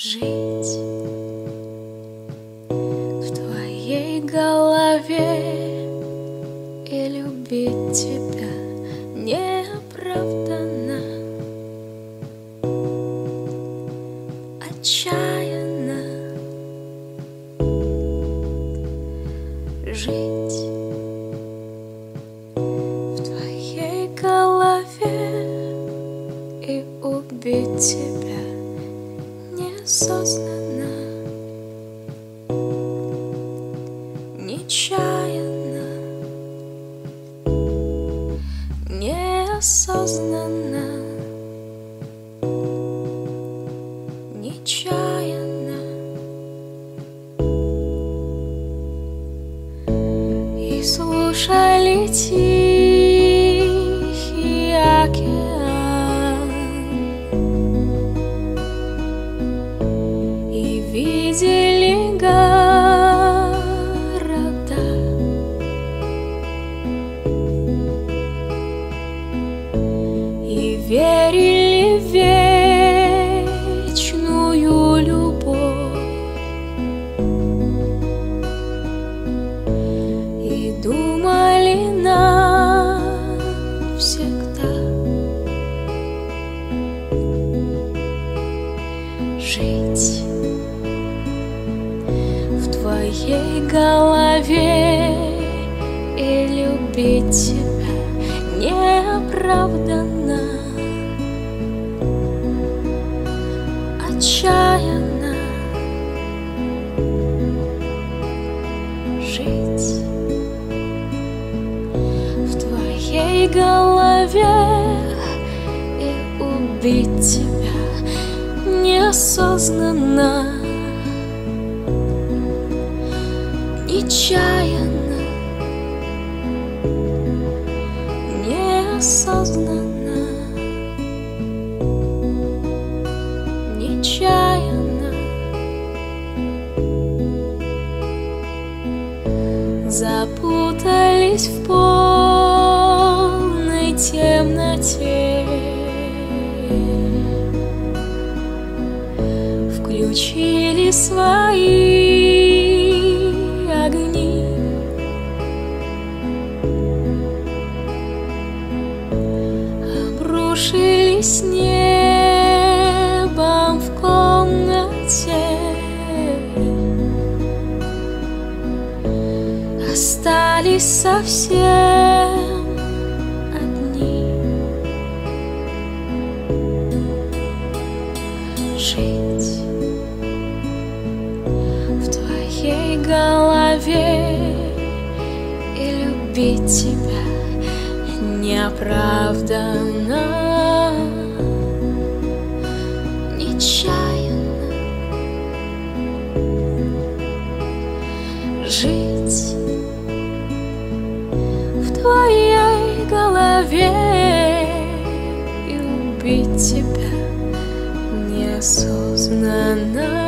Жить в твоей голове и любить тебя неоправданно, отчаянно. Жить в твоей голове и убить тебя неосознанно, нечаянно, неосознанно, нечаянно. И слушали тихий океан, и видели города, и верили в вечную любовь, и думали навсегда. Жить в твоей голове и любить тебя неоправданно, отчаянно. Жить в твоей голове и убить тебя неосознанно, нечаянно, неосознанно, нечаянно. Запутались в полной темноте, включили свои огни, обрушились небом в комнате, остались совсем одни. Жить в твоей голове и любить тебя неоправданно, нечаянно. Жить в твоей голове и убить тебя неосознанно.